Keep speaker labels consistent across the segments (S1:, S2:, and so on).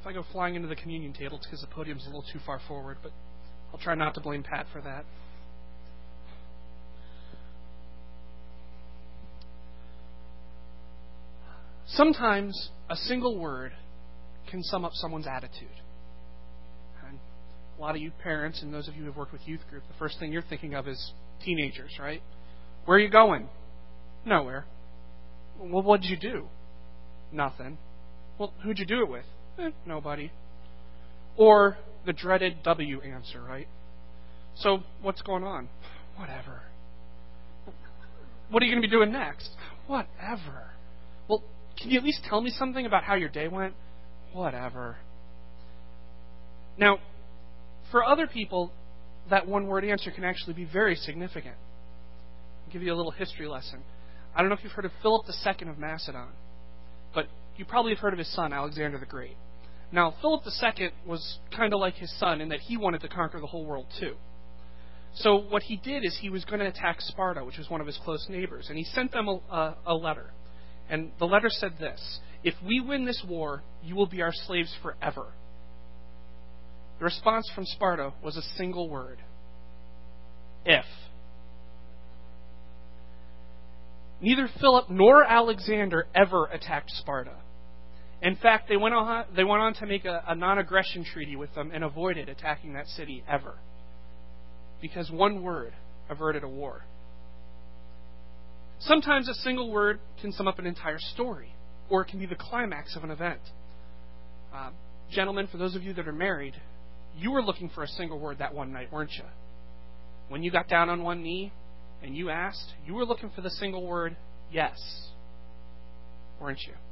S1: I go flying into the communion table, it's because the podium's a little too far forward, but I'll try not to blame Pat for that. Sometimes a single word can sum up someone's attitude. And a lot of you parents and those of you who have worked with youth group, the first thing you're thinking of is teenagers, right? Where are you going? Nowhere. Well, what did you do? Nothing. Well, who'd you do it with? Nobody. Or the dreaded W answer, right? So, what's going on? Whatever. What are you going to be doing next? Whatever. Well, can you at least tell me something about how your day went? Whatever. Now, for other people, that one-word answer can actually be very significant. I'll give you a little history lesson. I don't know if you've heard of Philip II of Macedon, but you probably have heard of his son, Alexander the Great. Now, Philip II was kind of like his son in that he wanted to conquer the whole world too. So what he did is he was going to attack Sparta, which was one of his close neighbors, and he sent them a letter. And the letter said this: "If we win this war, you will be our slaves forever." The response from Sparta was a single word: if. Neither Philip nor Alexander ever attacked Sparta. In fact, they went on to make a non-aggression treaty with them and avoided attacking that city ever. Because one word averted a war. Sometimes a single word can sum up an entire story, or it can be the climax of an event. Gentlemen, for those of you that are married, you were looking for a single word that one night, weren't you? When you got down on one knee and you asked, you were looking for the single word, yes, weren't you?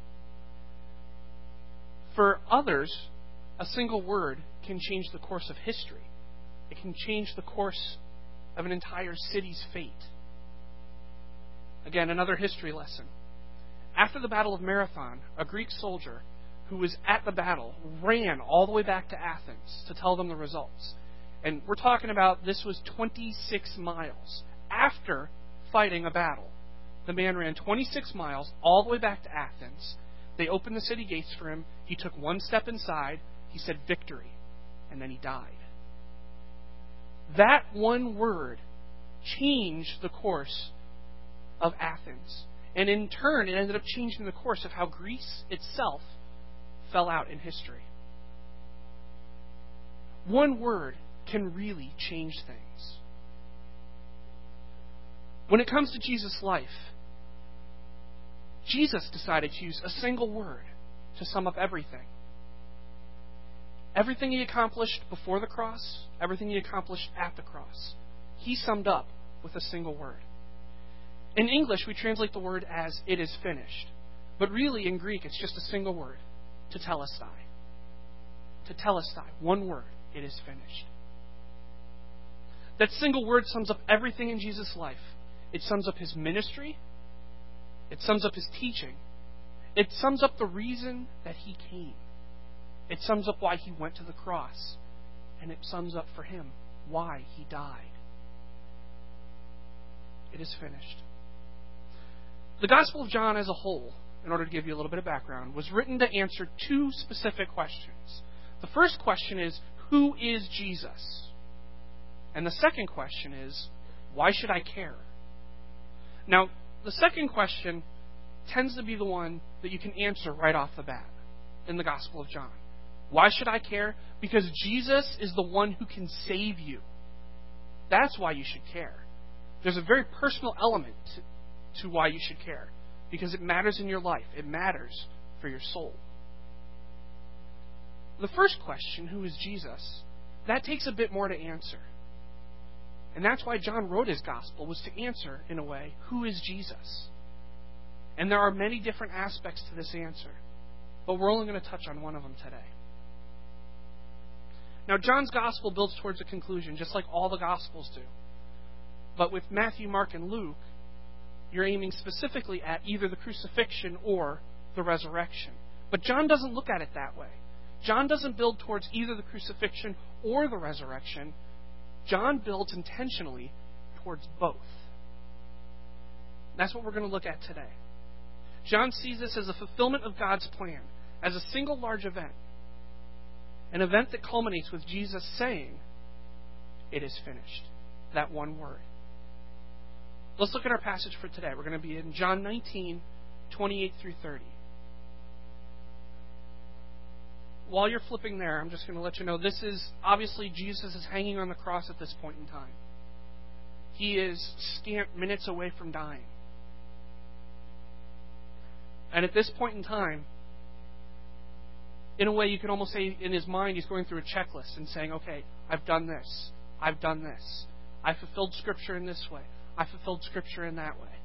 S1: For others, a single word can change the course of history. It can change the course of an entire city's fate. Again, another history lesson. After the Battle of Marathon, a Greek soldier who was at the battle ran all the way back to Athens to tell them the results. And we're talking about this was 26 miles. After fighting a battle, the man ran 26 miles all the way back to Athens. They opened the city gates for him. He took one step inside. He said, "Victory." And then he died. That one word changed the course of Athens. And in turn, it ended up changing the course of how Greece itself fell out in history. One word can really change things. When it comes to Jesus' life, Jesus decided to use a single word to sum up everything. Everything he accomplished before the cross, everything he accomplished at the cross, he summed up with a single word. In English, we translate the word as "it is finished." But really, in Greek, it's just a single word, tetelestai. Tetelestai, one word, "it is finished." That single word sums up everything in Jesus' life. It sums up his ministry. It sums up his teaching. It sums up the reason that he came. It sums up why he went to the cross. And it sums up for him why he died. It is finished. The Gospel of John as a whole, in order to give you a little bit of background, was written to answer two specific questions. The first question is, who is Jesus? And the second question is, why should I care? Now, the second question tends to be the one that you can answer right off the bat in the Gospel of John. Why should I care? Because Jesus is the one who can save you. That's why you should care. There's a very personal element to why you should care. Because it matters in your life. It matters for your soul. The first question, who is Jesus, that takes a bit more to answer. And that's why John wrote his gospel, was to answer, in a way, who is Jesus? And there are many different aspects to this answer. But we're only going to touch on one of them today. Now, John's gospel builds towards a conclusion, just like all the gospels do. But with Matthew, Mark, and Luke, you're aiming specifically at either the crucifixion or the resurrection. But John doesn't look at it that way. John doesn't build towards either the crucifixion or the resurrection. John builds intentionally towards both. That's what we're going to look at today. John sees this as a fulfillment of God's plan, as a single large event. An event that culminates with Jesus saying, "It is finished." That one word. Let's look at our passage for today. We're going to be in John 19, 28 through 30. While you're flipping there, I'm just going to let you know this is, obviously, Jesus is hanging on the cross at this point in time. He is scant minutes away from dying. And at this point in time, in a way you could almost say in his mind he's going through a checklist and saying, okay, I've done this. I've done this. I fulfilled Scripture in this way. I fulfilled Scripture in that way.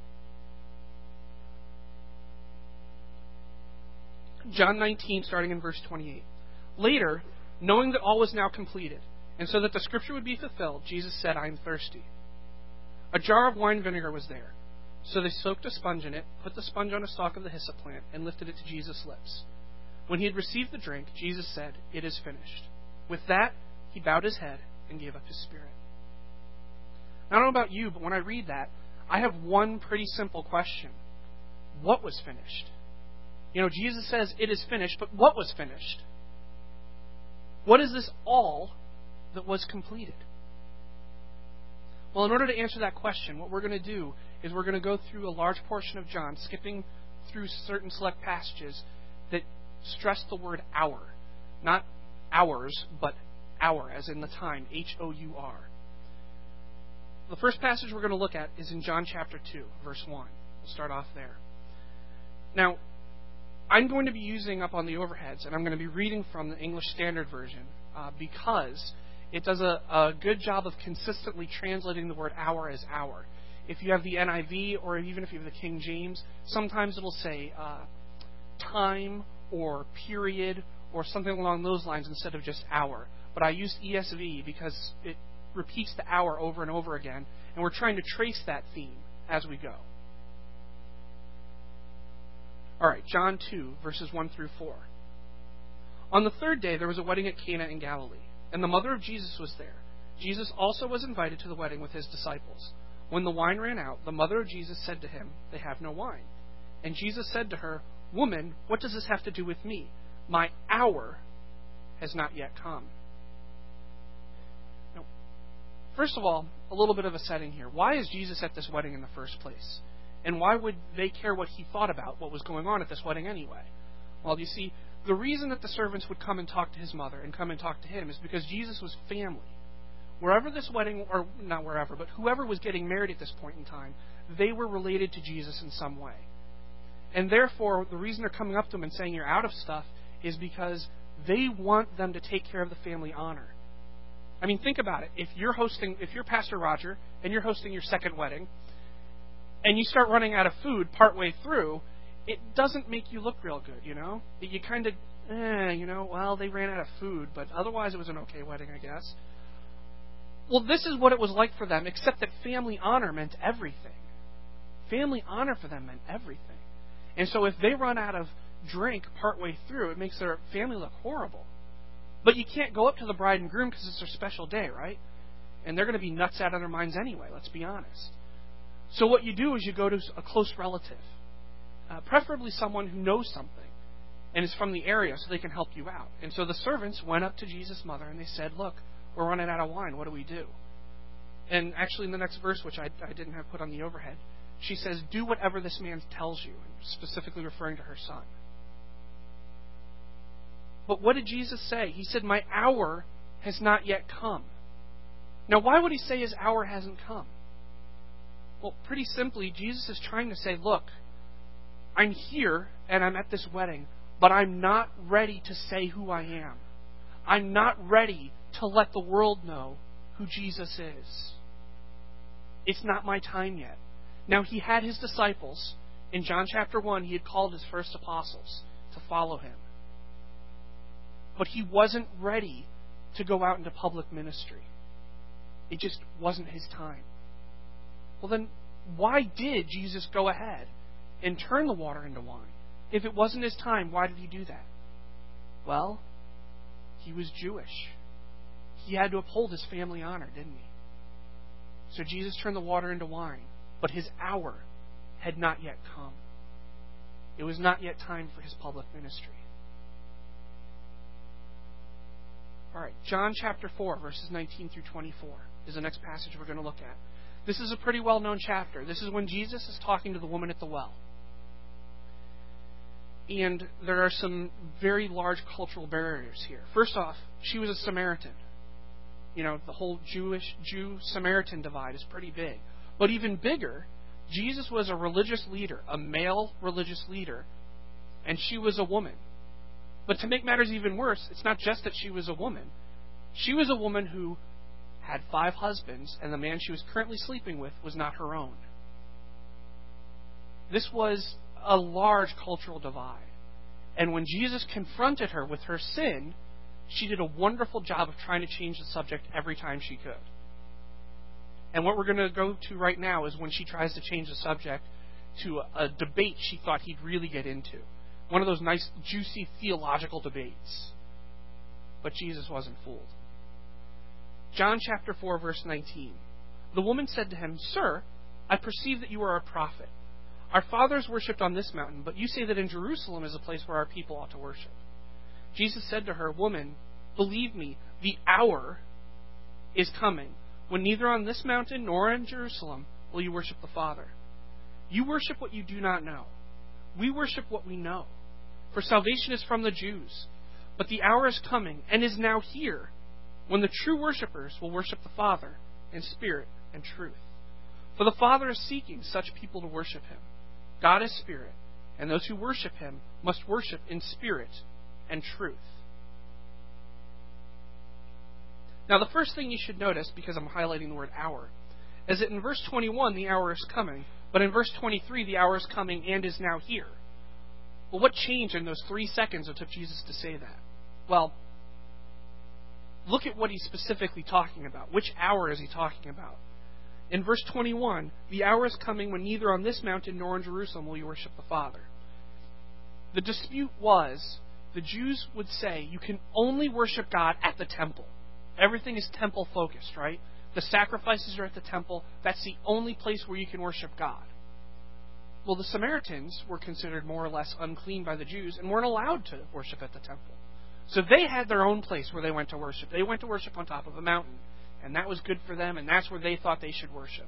S1: John 19, starting in verse 28. Later, knowing that all was now completed, and so that the Scripture would be fulfilled, Jesus said, "I am thirsty." A jar of wine vinegar was there. So they soaked a sponge in it, put the sponge on a stalk of the hyssop plant, and lifted it to Jesus' lips. When he had received the drink, Jesus said, "It is finished." With that, he bowed his head and gave up his spirit. I don't know about you, but when I read that, I have one pretty simple question. What was finished? Jesus says, "It is finished," but what was finished? What is this all that was completed? Well, in order to answer that question, what we're going to do is we're going to go through a large portion of John, skipping through certain select passages that stress the word hour. Not hours, but hour, as in the time, H-O-U-R. The first passage we're going to look at is in John chapter 2, verse 1. We'll start off there. Now, I'm going to be using up on the overheads, and I'm going to be reading from the English Standard Version because it does a good job of consistently translating the word hour as hour. If you have the NIV, or even if you have the King James, sometimes it'll say time or period or something along those lines instead of just hour. But I used ESV because it repeats the hour over and over again, and we're trying to trace that theme as we go. All right, John 2, verses 1 through 4. On the third day, there was a wedding at Cana in Galilee, and the mother of Jesus was there. Jesus also was invited to the wedding with his disciples. When the wine ran out, the mother of Jesus said to him, "They have no wine." And Jesus said to her, "Woman, what does this have to do with me? My hour has not yet come." Now, first of all, a little bit of a setting here. Why is Jesus at this wedding in the first place? And why would they care what he thought about what was going on at this wedding anyway? Well, you see, the reason that the servants would come and talk to his mother and come and talk to him is because Jesus was family. Wherever this wedding, or not wherever, but whoever was getting married at this point in time, they were related to Jesus in some way. And therefore, the reason they're coming up to him and saying you're out of stuff is because they want them to take care of the family honor. I mean, think about it. If you're Pastor Roger and you're hosting your second wedding, and you start running out of food partway through, it doesn't make you look real good, You kind of, well, they ran out of food, but otherwise it was an okay wedding, I guess. Well, this is what it was like for them, except that family honor meant everything. Family honor for them meant everything. And so if they run out of drink partway through, it makes their family look horrible. But you can't go up to the bride and groom because it's their special day, right? And they're going to be nuts out of their minds anyway, let's be honest. So what you do is you go to a close relative, preferably someone who knows something and is from the area so they can help you out. And so the servants went up to Jesus' mother and they said, "Look, we're running out of wine. What do we do?" And actually in the next verse, which I didn't have put on the overhead, she says, "Do whatever this man tells you," specifically referring to her son. But what did Jesus say? He said, "My hour has not yet come." Now, why would he say his hour hasn't come? Well, pretty simply, Jesus is trying to say, look, I'm here and I'm at this wedding, but I'm not ready to say who I am. I'm not ready to let the world know who Jesus is. It's not my time yet. Now, he had his disciples. In John chapter 1, he had called his first apostles to follow him. But he wasn't ready to go out into public ministry. It just wasn't his time. Well, then, why did Jesus go ahead and turn the water into wine? If it wasn't his time, why did he do that? Well, he was Jewish. He had to uphold his family honor, didn't he? So Jesus turned the water into wine, but his hour had not yet come. It was not yet time for his public ministry. All right, John chapter 4, verses 19 through 24 is the next passage we're going to look at. This is a pretty well-known chapter. This is when Jesus is talking to the woman at the well. And there are some very large cultural barriers here. First off, she was a Samaritan. You know, the whole Jew-Samaritan divide is pretty big. But even bigger, Jesus was a religious leader, a male religious leader, and she was a woman. But to make matters even worse, it's not just that she was a woman. She was a woman who had 5 husbands, and the man she was currently sleeping with was not her own. This was a large cultural divide. And when Jesus confronted her with her sin, she did a wonderful job of trying to change the subject every time she could. And what we're going to go to right now is when she tries to change the subject to a debate she thought he'd really get into. One of those nice, juicy theological debates. But Jesus wasn't fooled. John chapter 4, verse 19. The woman said to him, "Sir, I perceive that you are a prophet. Our fathers worshipped on this mountain, but you say that in Jerusalem is a place where our people ought to worship." Jesus said to her, "Woman, believe me, the hour is coming when neither on this mountain nor in Jerusalem will you worship the Father. You worship what you do not know. We worship what we know. For salvation is from the Jews. But the hour is coming, and is now here, when the true worshippers will worship the Father in spirit and truth. For the Father is seeking such people to worship Him. God is spirit, and those who worship Him must worship in spirit and truth." Now, the first thing you should notice, because I'm highlighting the word hour, is that in verse 21, the hour is coming, but in verse 23, the hour is coming and is now here. Well, what changed in those 3 seconds it took Jesus to say that? Well, look at what he's specifically talking about. Which hour is he talking about? In verse 21, the hour is coming when neither on this mountain nor in Jerusalem will you worship the Father. The dispute was, the Jews would say, you can only worship God at the temple. Everything is temple-focused, right? The sacrifices are at the temple. That's the only place where you can worship God. Well, the Samaritans were considered more or less unclean by the Jews and weren't allowed to worship at the temple. So they had their own place where they went to worship. They went to worship on top of a mountain. And that was good for them, and that's where they thought they should worship.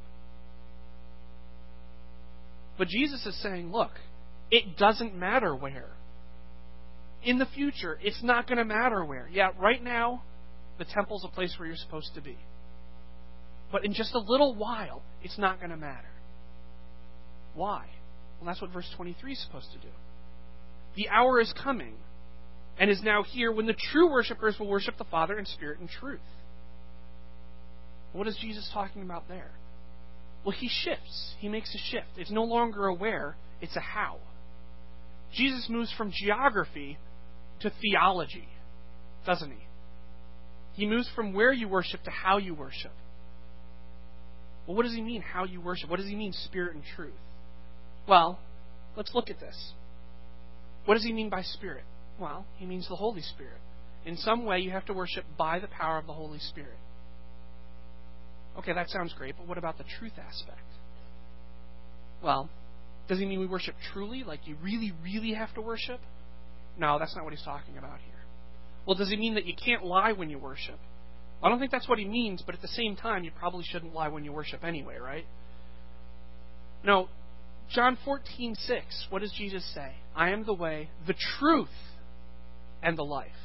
S1: But Jesus is saying, look, it doesn't matter where. In the future, it's not going to matter where. Yeah, right now, the temple's a place where you're supposed to be. But in just a little while, it's not going to matter. Why? Well, that's what verse 23 is supposed to do. The hour is coming, and is now here, when the true worshipers will worship the Father in spirit and truth. What is Jesus talking about there? Well, he shifts. He makes a shift. It's no longer a where, it's a how. Jesus moves from geography to theology, doesn't he? He moves from where you worship to how you worship. Well, what does he mean, how you worship? What does he mean, spirit and truth? Well, let's look at this. What does he mean by spirit? Well, he means the Holy Spirit. In some way, you have to worship by the power of the Holy Spirit. Okay, that sounds great, but what about the truth aspect? Well, does he mean we worship truly, like you really, really have to worship? No, that's not what he's talking about here. Well, does he mean that you can't lie when you worship? I don't think that's what he means, but at the same time, you probably shouldn't lie when you worship anyway, right? No, John 14:6, what does Jesus say? I am the way, the truth, and the life.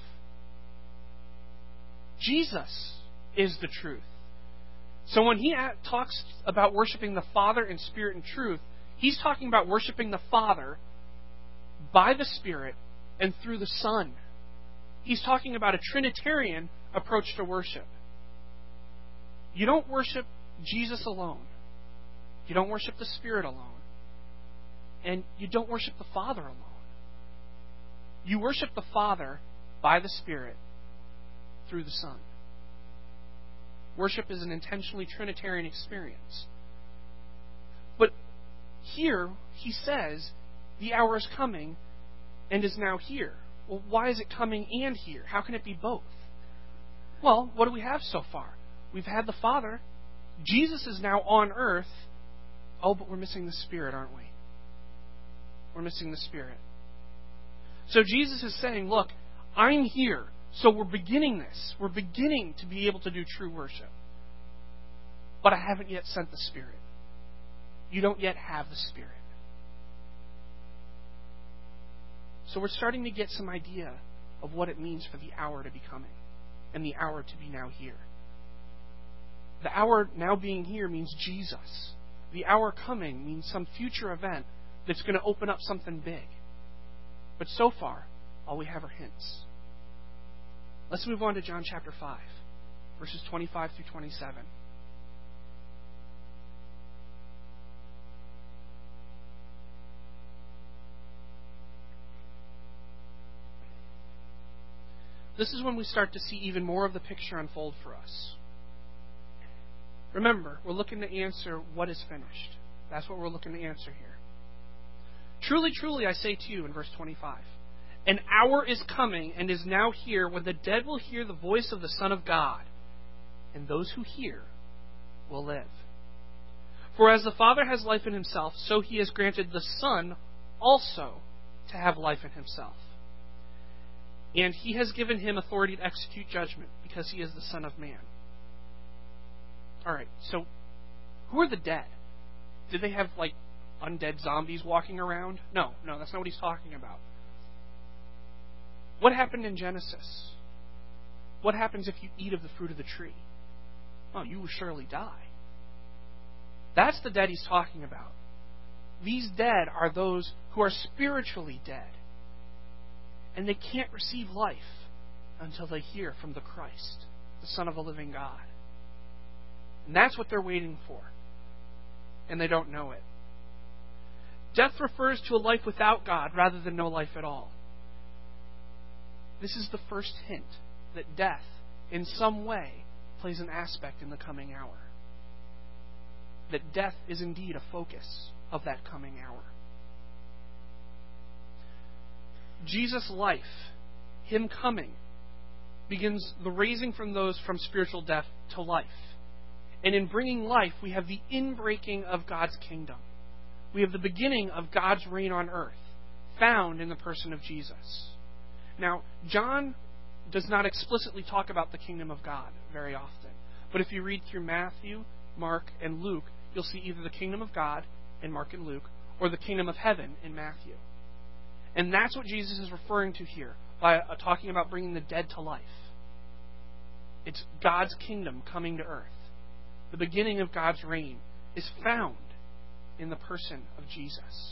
S1: Jesus is the truth. So when he talks about worshiping the Father in spirit and truth, he's talking about worshiping the Father by the Spirit and through the Son. He's talking about a Trinitarian approach to worship. You don't worship Jesus alone. You don't worship the Spirit alone. And you don't worship the Father alone. You worship the Father by the Spirit through the Son. Worship is an intentionally Trinitarian experience. But here, he says, the hour is coming and is now here. Well, why is it coming and here? How can it be both? Well, what do we have so far? We've had the Father. Jesus is now on earth. Oh, but we're missing the Spirit, aren't we? We're missing the Spirit. So Jesus is saying, look, I'm here. So we're beginning this. We're beginning to be able to do true worship. But I haven't yet sent the Spirit. You don't yet have the Spirit. So we're starting to get some idea of what it means for the hour to be coming and the hour to be now here. The hour now being here means Jesus. The hour coming means some future event that's going to open up something big. But so far, all we have are hints. Let's move on to John chapter 5, verses 25 through 27. This is when we start to see even more of the picture unfold for us. Remember, we're looking to answer what is finished. That's what we're looking to answer here. Truly, truly, I say to you, in verse 25, an hour is coming and is now here when the dead will hear the voice of the Son of God, and those who hear will live. For as the Father has life in himself, so he has granted the Son also to have life in himself. And he has given him authority to execute judgment, because he is the Son of Man. Alright, so who are the dead? Did they have, undead zombies walking around? No, that's not what he's talking about. What happened in Genesis? What happens if you eat of the fruit of the tree? Oh, you will surely die. That's the dead he's talking about. These dead are those who are spiritually dead. And they can't receive life until they hear from the Christ, the Son of the living God. And that's what they're waiting for. And they don't know it. Death refers to a life without God rather than no life at all. This is the first hint that death, in some way, plays an aspect in the coming hour. That death is indeed a focus of that coming hour. Jesus' life, Him coming, begins the raising from those from spiritual death to life. And in bringing life, we have the inbreaking of God's kingdom. We have the beginning of God's reign on earth, found in the person of Jesus. Now, John does not explicitly talk about the kingdom of God very often. But if you read through Matthew, Mark, and Luke, you'll see either the kingdom of God in Mark and Luke, or the kingdom of heaven in Matthew. And that's what Jesus is referring to here by talking about bringing the dead to life. It's God's kingdom coming to earth. The beginning of God's reign is found in the person of Jesus.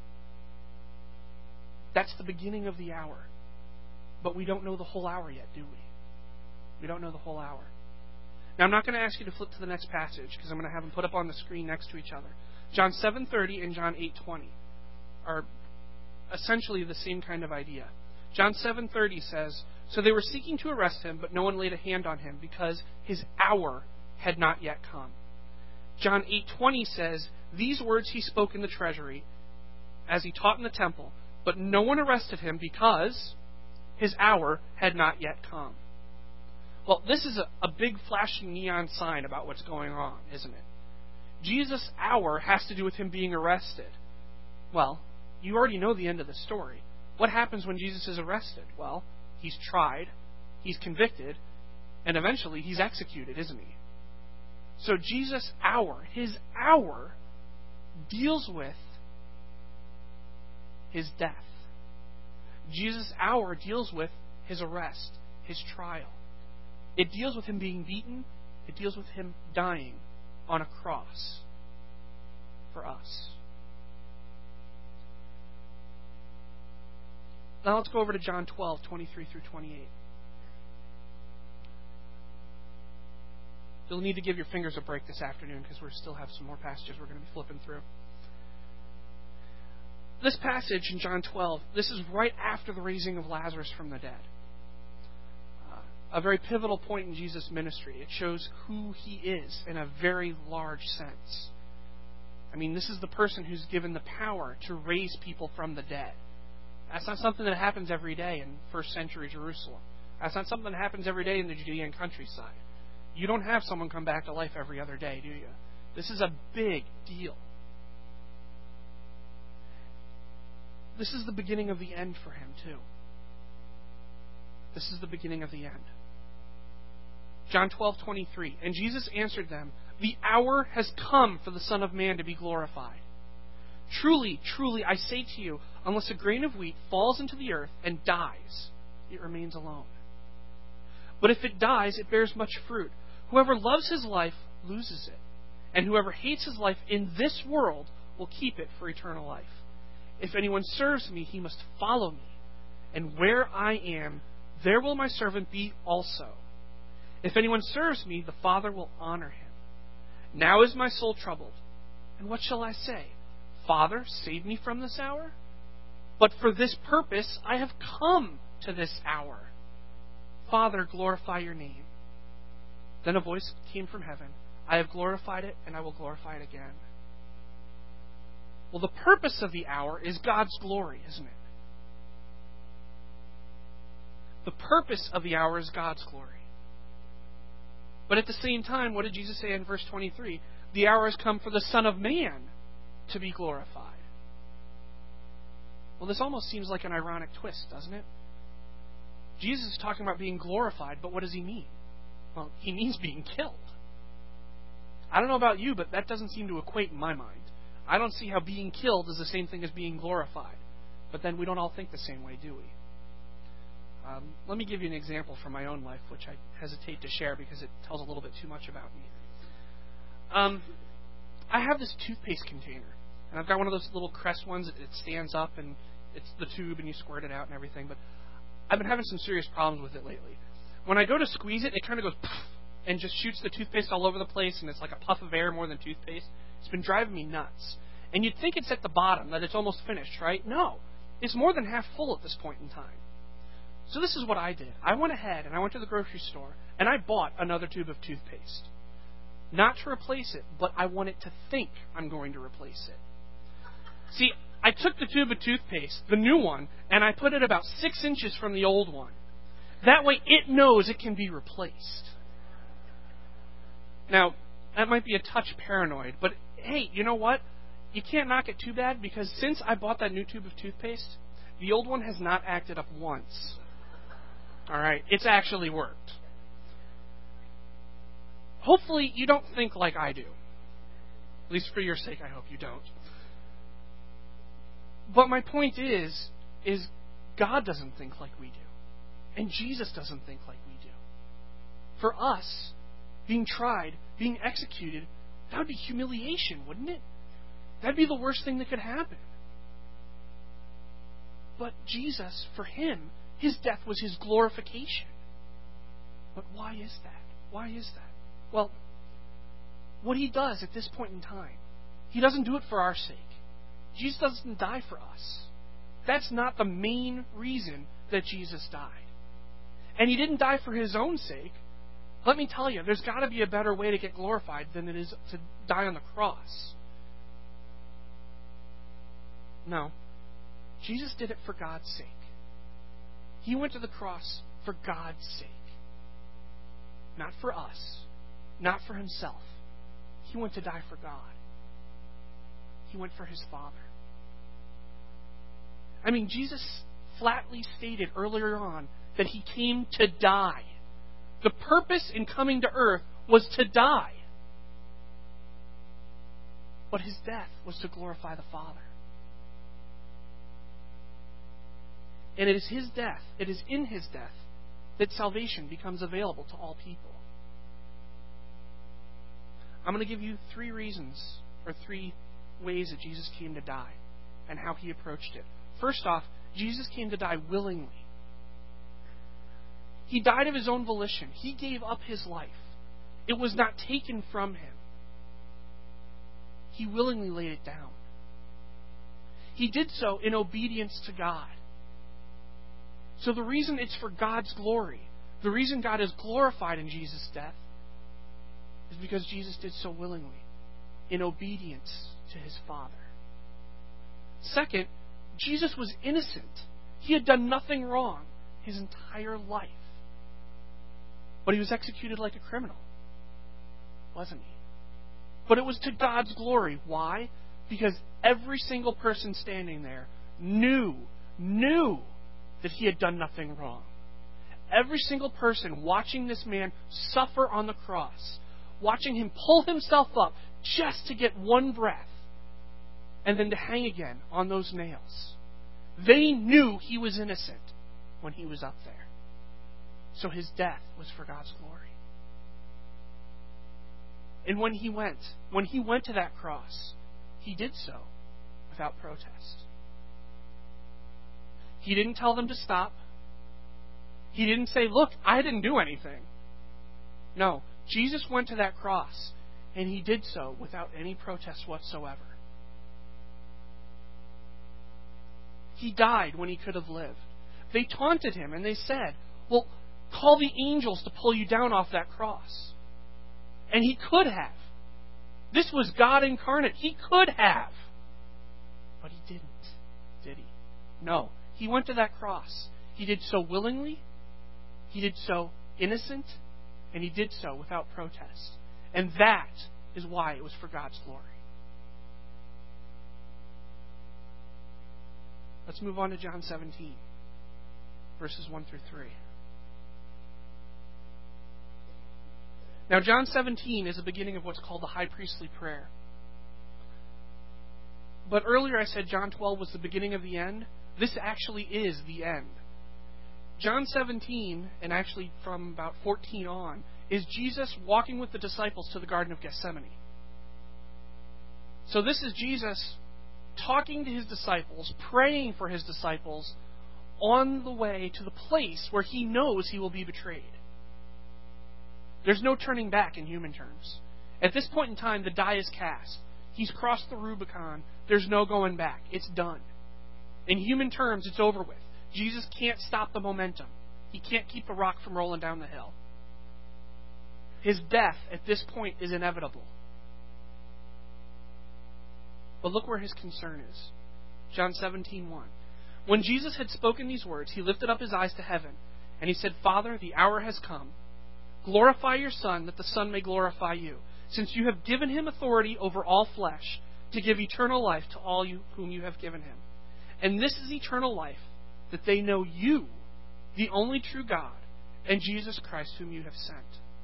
S1: That's the beginning of the hour. But we don't know the whole hour yet, do we? We don't know the whole hour. Now, I'm not going to ask you to flip to the next passage because I'm going to have them put up on the screen next to each other. John 7:30 and John 8:20 are essentially the same kind of idea. John 7:30 says, "So they were seeking to arrest him, but no one laid a hand on him because his hour had not yet come." John 8:20 says, "These words he spoke in the treasury as he taught in the temple, but no one arrested him because his hour had not yet come." Well, this is a big flashing neon sign about what's going on, isn't it? Jesus' hour has to do with him being arrested. Well, you already know the end of the story. What happens when Jesus is arrested? Well, he's tried, he's convicted, and eventually he's executed, isn't he? So Jesus' hour, his hour, deals with his death. Jesus' hour deals with his arrest, his trial. It deals with him being beaten. It deals with him dying on a cross for us. Now let's go over to John 12:23 through 28. You'll need to give your fingers a break this afternoon because we still have some more passages we're going to be flipping through. This passage in John 12, this is right after the raising of Lazarus from the dead. A very pivotal point in Jesus' ministry. It shows who he is in a very large sense. I mean, this is the person who's given the power to raise people from the dead. That's not something that happens every day in first century Jerusalem. That's not something that happens every day in the Judean countryside. You don't have someone come back to life every other day, do you? This is a big deal. This is the beginning of the end for him, too. This is the beginning of the end. John 12:23. And Jesus answered them, "The hour has come for the Son of Man to be glorified. Truly, truly, I say to you, unless a grain of wheat falls into the earth and dies, it remains alone. But if it dies, it bears much fruit. Whoever loves his life loses it, and whoever hates his life in this world will keep it for eternal life. If anyone serves me, he must follow me, and where I am, there will my servant be also. If anyone serves me, the Father will honor him. Now is my soul troubled, and what shall I say? Father, save me from this hour? But for this purpose I have come to this hour. Father, glorify your name." Then a voice came from heaven, "I have glorified it, and I will glorify it again." Well, the purpose of the hour is God's glory, isn't it? The purpose of the hour is God's glory. But at the same time, what did Jesus say in verse 23? The hour has come for the Son of Man to be glorified. Well, this almost seems like an ironic twist, doesn't it? Jesus is talking about being glorified, but what does he mean? Well, he means being killed. I don't know about you, but that doesn't seem to equate in my mind. I don't see how being killed is the same thing as being glorified. But then we don't all think the same way, do we? Let me give you an example from my own life, which I hesitate to share because it tells a little bit too much about me. I have this toothpaste container, and I've got one of those little Crest ones. It stands up, and it's the tube, and you squirt it out and everything. But I've been having some serious problems with it lately. When I go to squeeze it, it kind of goes poof, and just shoots the toothpaste all over the place, and it's like a puff of air more than toothpaste. It's been driving me nuts. And you'd think it's at the bottom, that it's almost finished, right? No. It's more than half full at this point in time. So this is what I did. I went ahead and I went to the grocery store and I bought another tube of toothpaste. Not to replace it, but I want it to think I'm going to replace it. See, I took the tube of toothpaste, the new one, and I put it about 6 inches from the old one. That way it knows it can be replaced. Now, that might be a touch paranoid, but hey, you know what? You can't knock it too bad because since I bought that new tube of toothpaste, the old one has not acted up once. All right, it's actually worked. Hopefully you don't think like I do. At least for your sake, I hope you don't. But my point is God doesn't think like we do. And Jesus doesn't think like we do. For us, being tried, being executed, that would be humiliation, wouldn't it? That'd be the worst thing that could happen. But Jesus, for him, his death was his glorification. But why is that? Why is that? Well, what he does at this point in time, he doesn't do it for our sake. Jesus doesn't die for us. That's not the main reason that Jesus died. And he didn't die for his own sake. Let me tell you, there's got to be a better way to get glorified than it is to die on the cross. No. Jesus did it for God's sake. He went to the cross for God's sake. Not for us. Not for himself. He went to die for God. He went for his Father. I mean, Jesus flatly stated earlier on that he came to die. The purpose in coming to earth was to die. But his death was to glorify the Father. And it is his death, it is in his death, that salvation becomes available to all people. I'm going to give you 3 reasons, or 3 ways that Jesus came to die, and how he approached it. First off, Jesus came to die willingly. He died of his own volition. He gave up his life. It was not taken from him. He willingly laid it down. He did so in obedience to God. So the reason it's for God's glory, the reason God is glorified in Jesus' death, is because Jesus did so willingly, in obedience to his Father. Second, Jesus was innocent. He had done nothing wrong his entire life. But he was executed like a criminal, wasn't he? But it was to God's glory. Why? Because every single person standing there knew that he had done nothing wrong. every single person watching this man suffer on the cross, watching him pull himself up just to get one breath, and then to hang again on those nails. They knew he was innocent when he was up there. So his death was for God's glory. And when he went to that cross, he did so without protest. He didn't tell them to stop. He didn't say, look, I didn't do anything. No, Jesus went to that cross, and he did so without any protest whatsoever. He died when he could have lived. They taunted him, and they said, well, call the angels to pull you down off that cross. And he could have. This was God incarnate. He could have. But he didn't, did he? No. He went to that cross. He did so willingly. He did so innocent. And he did so without protest. And that is why it was for God's glory. Let's move on to John 17, verses 1 through 3. Now, John 17 is the beginning of what's called the high priestly prayer. But earlier I said John 12 was the beginning of the end. This actually is the end. John 17, and actually from about 14 on, is Jesus walking with the disciples to the Garden of Gethsemane. So this is Jesus talking to his disciples, praying for his disciples on the way to the place where he knows he will be betrayed. There's no turning back in human terms. At this point in time, the die is cast. He's crossed the Rubicon. There's no going back. It's done. In human terms, it's over with. Jesus can't stop the momentum. He can't keep the rock from rolling down the hill. His death at this point is inevitable. But look where his concern is. John 17:1. When Jesus had spoken these words, he lifted up his eyes to heaven, and he said, Father, the hour has come. Glorify your Son, that the Son may glorify you, since you have given him authority over all flesh, to give eternal life to all whom you have given him. And this is eternal life, that they know you, the only true God, and Jesus Christ, whom you have sent.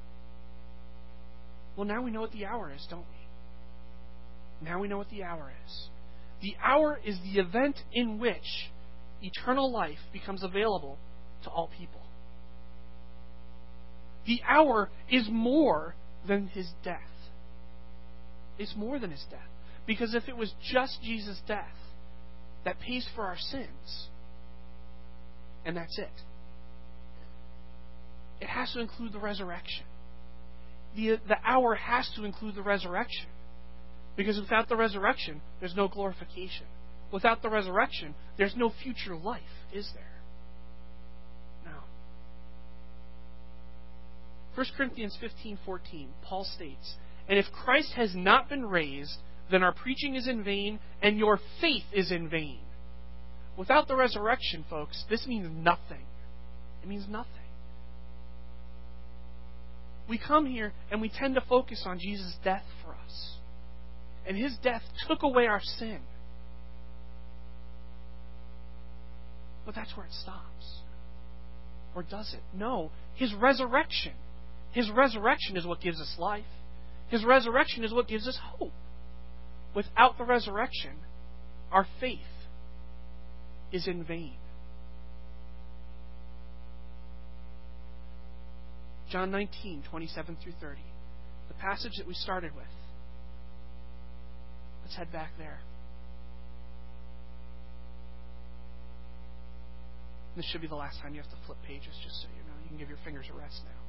S1: Well, now we know what the hour is, don't we? Now we know what the hour is. The hour is the event in which eternal life becomes available to all people. The hour is more than his death. It's more than his death. Because if it was just Jesus' death that pays for our sins, and that's it, it has to include the resurrection. The hour has to include the resurrection. Because without the resurrection, there's no glorification. Without the resurrection, there's no future life, is there? No. 1 Corinthians 15:14, Paul states, And if Christ has not been raised, then our preaching is in vain, and your faith is in vain. Without the resurrection, folks, this means nothing. It means nothing. We come here and we tend to focus on Jesus' death for us. And his death took away our sin. But that's where it stops. Or does it? No. His resurrection. His resurrection is what gives us life. His resurrection is what gives us hope. Without the resurrection, our faith is in vain. John 19:27 through 30. The passage that we started with. Let's head back there. This should be the last time you have to flip pages, just so you know. You can give your fingers a rest now.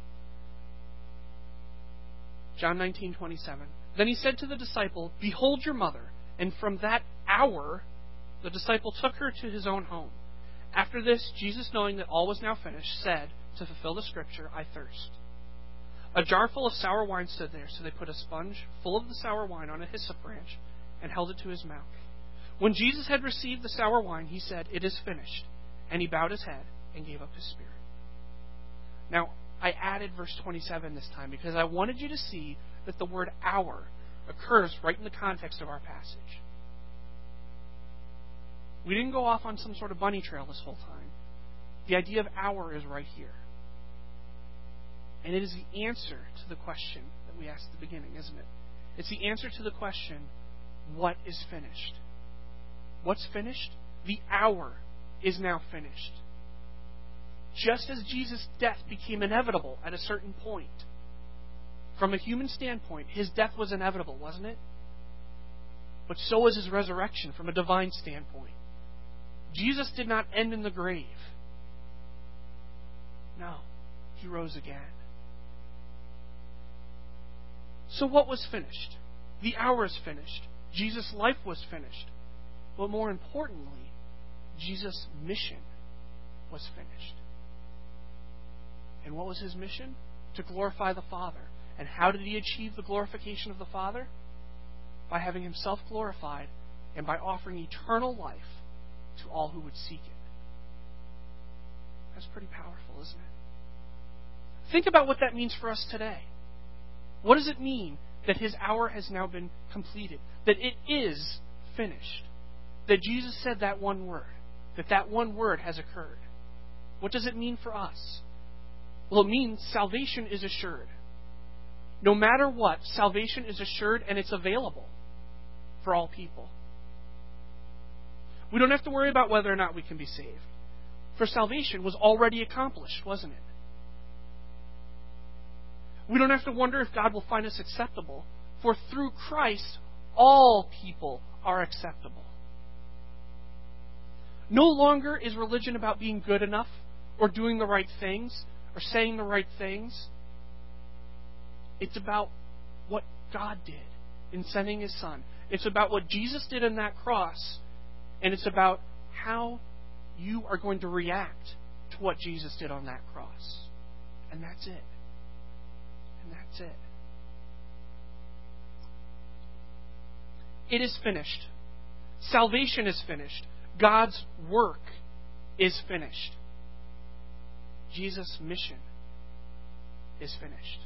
S1: John 19:27. Then he said to the disciple, Behold your mother. And from that hour, the disciple took her to his own home. After this, Jesus, knowing that all was now finished, said, to fulfill the scripture, I thirst. A jar full of sour wine stood there, so they put a sponge full of the sour wine on a hyssop branch and held it to his mouth. When Jesus had received the sour wine, he said, It is finished. And he bowed his head and gave up his spirit. Now, I added verse 27 this time because I wanted you to see that the word hour occurs right in the context of our passage. We didn't go off on some sort of bunny trail this whole time. The idea of hour is right here. And it is the answer to the question that we asked at the beginning, isn't it? It's the answer to the question, what is finished? What's finished? The hour is now finished. Just as Jesus' death became inevitable at a certain point, from a human standpoint, his death was inevitable, wasn't it? But so was his resurrection from a divine standpoint. Jesus did not end in the grave. No, he rose again. So what was finished? The hour is finished. Jesus' life was finished. But more importantly, Jesus' mission was finished. And what was his mission? To glorify the Father. And how did he achieve the glorification of the Father? By having himself glorified and by offering eternal life to all who would seek it. That's pretty powerful, isn't it? Think about what that means for us today. What does it mean that his hour has now been completed? That it is finished? That Jesus said that one word? That one word has occurred? What does it mean for us? Well, it means salvation is assured. No matter what, salvation is assured and it's available for all people. We don't have to worry about whether or not we can be saved. For salvation was already accomplished, wasn't it? We don't have to wonder if God will find us acceptable, for through Christ, all people are acceptable. No longer is religion about being good enough, or doing the right things, or saying the right things. It's about what God did in sending His Son. It's about what Jesus did on that cross, and it's about how you are going to react to what Jesus did on that cross. And that's it. And that's it. It is finished. Salvation is finished. God's work is finished. Jesus' mission is finished.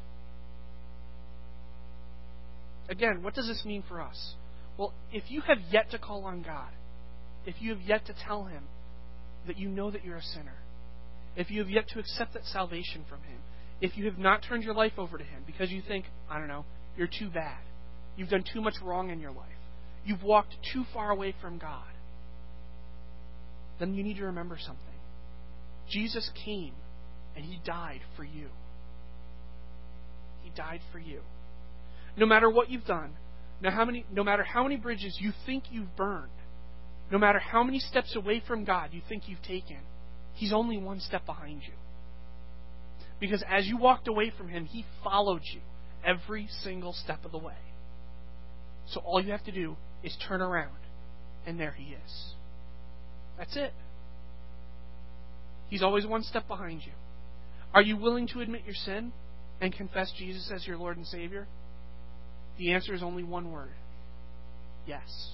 S1: Again, what does this mean for us? Well, if you have yet to call on God, if you have yet to tell Him that you know that you're a sinner, if you have yet to accept that salvation from Him, if you have not turned your life over to Him because you think, I don't know, you're too bad, you've done too much wrong in your life, you've walked too far away from God, then you need to remember something. Jesus came and He died for you. He died for you. No matter what you've done, no matter how many bridges you think you've burned, no matter how many steps away from God you think you've taken, He's only one step behind you. Because as you walked away from Him, He followed you every single step of the way. So all you have to do is turn around, and there He is. That's it. He's always one step behind you. Are you willing to admit your sin and confess Jesus as your Lord and Savior? The answer is only one word. Yes.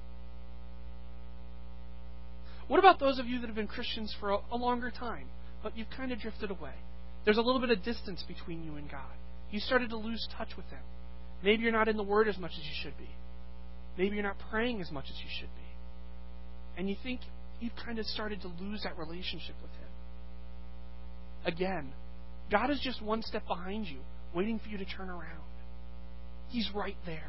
S1: What about those of you that have been Christians for a longer time, but you've kind of drifted away? There's a little bit of distance between you and God. You started to lose touch with Him. Maybe you're not in the Word as much as you should be. Maybe you're not praying as much as you should be. And you think you've kind of started to lose that relationship with Him. Again, God is just one step behind you, waiting for you to turn around. He's right there.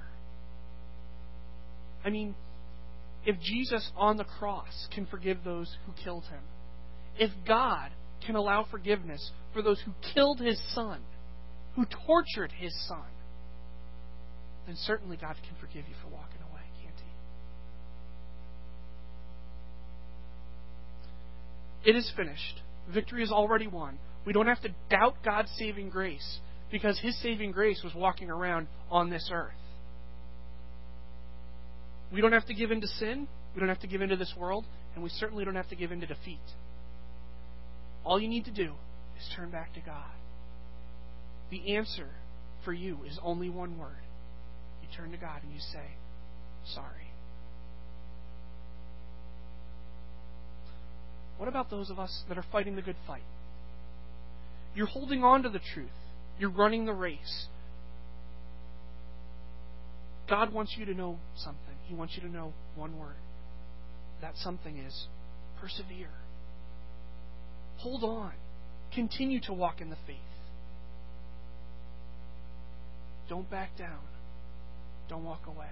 S1: I mean, if Jesus on the cross can forgive those who killed Him, if God can allow forgiveness for those who killed His Son, who tortured His Son, then certainly God can forgive you for walking away, can't He? It is finished. Victory is already won. We don't have to doubt God's saving grace because His saving grace was walking around on this earth. We don't have to give in to sin. We don't have to give in to this world. And we certainly don't have to give in to defeat. All you need to do is turn back to God. The answer for you is only one word. You turn to God and you say, sorry. What about those of us that are fighting the good fight? You're holding on to the truth. You're running the race. God wants you to know something. He wants you to know one word. That something is persevere. Hold on. Continue to walk in the faith. Don't back down. Don't walk away.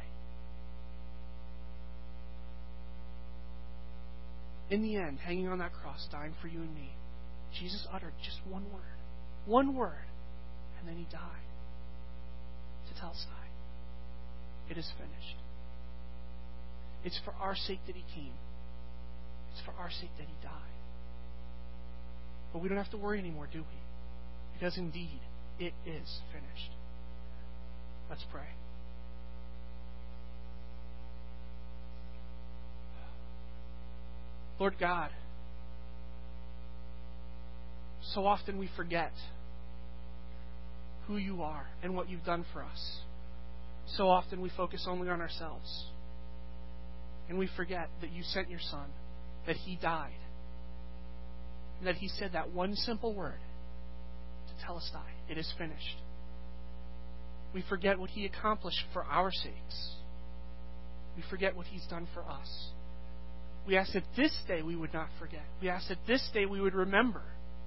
S1: In the end, hanging on that cross, dying for you and me, Jesus uttered just one word. One word. And then he died. Tetelestai. It is finished. It's for our sake that he came. It's for our sake that he died. But we don't have to worry anymore, do we? Because indeed, it is finished. Let's pray. Lord God, so often we forget who you are and what you've done for us. So often we focus only on ourselves. And we forget that you sent your Son, that he died, and that he said that one simple word, Tetelestai, it is finished. We forget what he accomplished for our sakes. We forget what he's done for us. We ask that this day we would not forget. We ask that this day we would remember.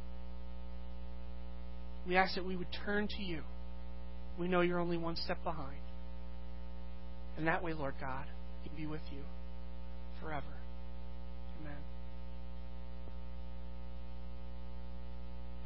S1: We ask that we would turn to you. We know you're only one step behind. And that way, Lord God, we can be with you forever. Amen.